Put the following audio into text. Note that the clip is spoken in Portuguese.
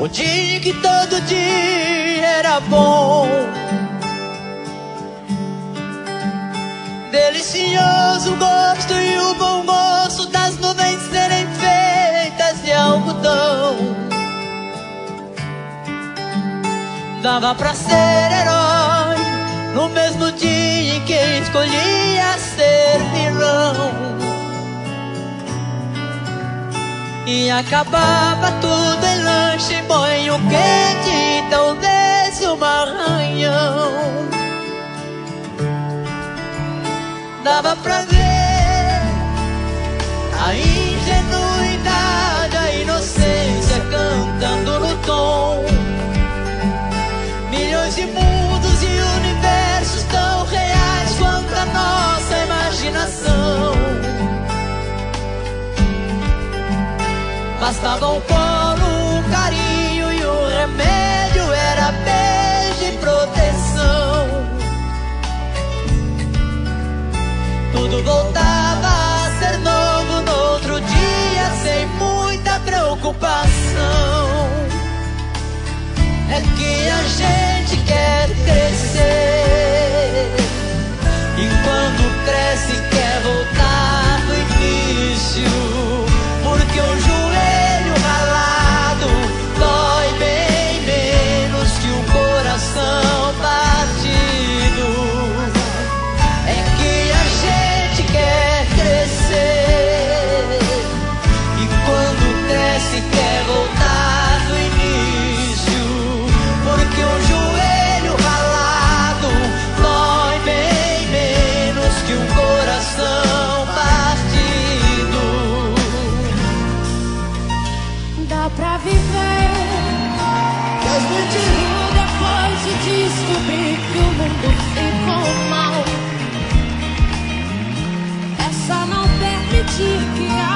O dia que todo dia era bom, delicioso gosto e o bom gosto das nuvens serem feitas de algodão. Dava pra ser herói no mesmo dia em que escolhia ser vilão. E acabava tudo em lanche, banho quente e talvez um arranhão. Dava pra ver a ingenuidade, a inocência cantando no tom. Milhões de mundos e universos tão reais quanto a nossa imaginação. Bastava um colo, um carinho e um remédio era beijo e proteção. Tudo voltava a ser novo no outro dia, sem muita preocupação. É que a gente quer crescer, e quando cresce quer voltar no início, porque o joelho ralado dói bem menos que um coração partido. É que a gente quer crescer, e quando cresce quer voltar no início, porque o joelho ralado dói bem menos que um coração partido. Dá pra viver mesmo de ruim depois de descobrir que o mundo ficou mal. É só não permitir que a